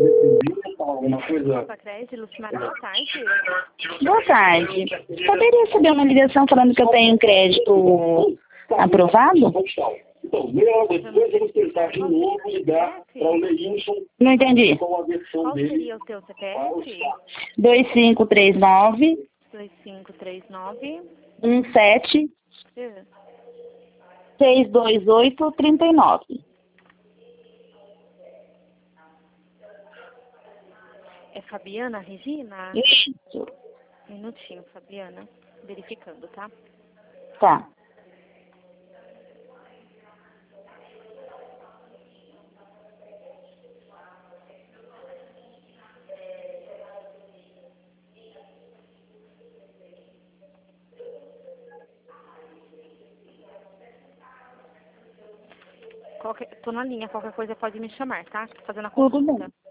Alguma coisa? Sacredi, Lucimara, boa tarde. Boa tarde. Poderia receber uma ligação falando que eu tenho um crédito aprovado? Então, meia hora depois, vamos tentar de novo ligar para o Leilson. Não entendi. Com a versão Qual dele. seria o seu CPF? 2539 2539 17 é. 628 39. É Fabiana Regina? Isso. Um minutinho, Fabiana. Verificando, tá? Tá. Tô na linha, qualquer coisa pode me chamar, tá? Tô fazendo a Tudo consulta. bem.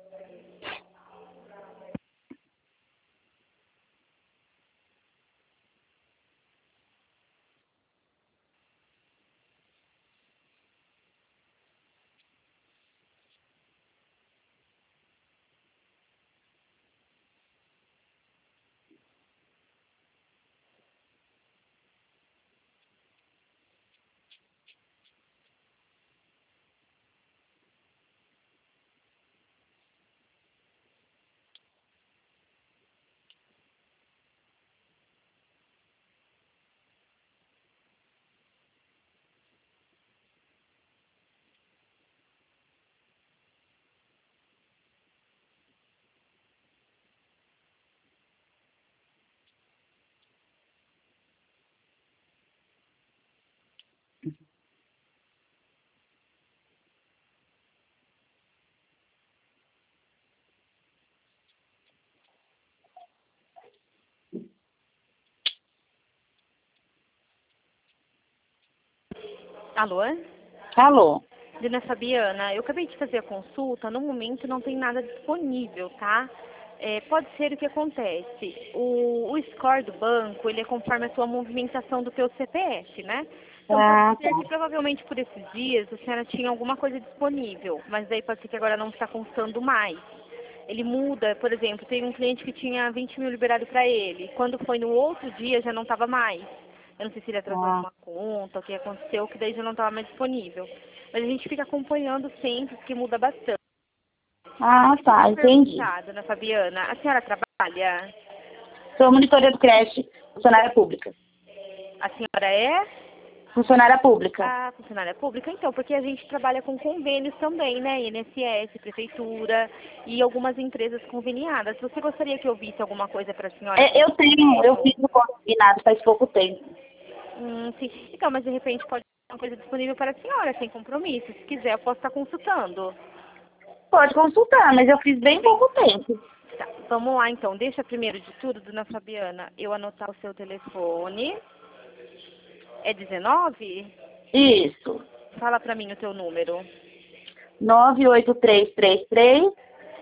Alô? Alô. Dona Fabiana, eu acabei de fazer a consulta, no momento não tem nada disponível, tá? Pode ser o que acontece. O score do banco, ele é conforme a sua movimentação do teu CPF, né? Então Ah, pode tá. ser que provavelmente por esses dias a senhora tinha alguma coisa disponível, mas daí pode ser que agora não está constando mais. Ele muda, por exemplo, tem um cliente que tinha 20 mil liberado para ele. Quando foi no outro dia já não estava mais. Eu não sei se ele atrasou Ah, alguma conta, o que aconteceu, que daí já não estava mais disponível. Mas a gente fica acompanhando sempre, porque muda bastante. tá, Deixa eu entendi. perguntar, dona Fabiana, a senhora trabalha? Sou monitora do creche, funcionária pública. A senhora é Funcionária pública. a funcionária pública? Então, porque a gente trabalha com convênios também, né? INSS, prefeitura e algumas empresas conveniadas. Você gostaria que eu visse alguma coisa para a senhora? Eu fiz o combinado faz pouco tempo. Sim. Então, mas de repente pode ter uma coisa disponível para a senhora, sem compromisso. Se quiser, eu posso estar consultando. Pode consultar, mas eu fiz bem pouco tempo. Tá, vamos lá então. Deixa primeiro de tudo, dona Fabiana, eu anotar o seu telefone. É 19? Isso. Fala pra mim o teu número. 98333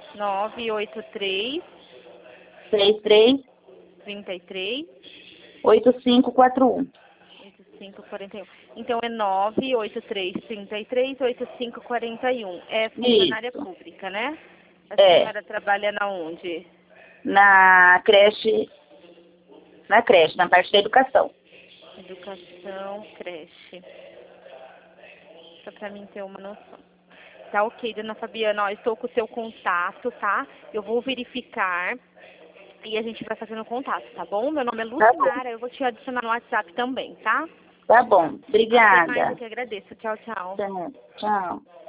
983 33 33 8541. 8541. Então é 983 33 8541. É funcionária Isso. pública, né? A É. senhora trabalha na onde? Na creche, na parte da educação. Educação, creche. Só pra mim ter uma noção. Tá ok, dona Fabiana, ó, estou com o seu contato, tá? Eu vou verificar e a gente vai fazendo contato, tá bom? Meu nome é Tá bom. Lucimara, eu vou te adicionar no WhatsApp também, tá? Tá bom. Até mais, eu Obrigada. que agradeço. Tchau, tchau. Tchau. Tchau.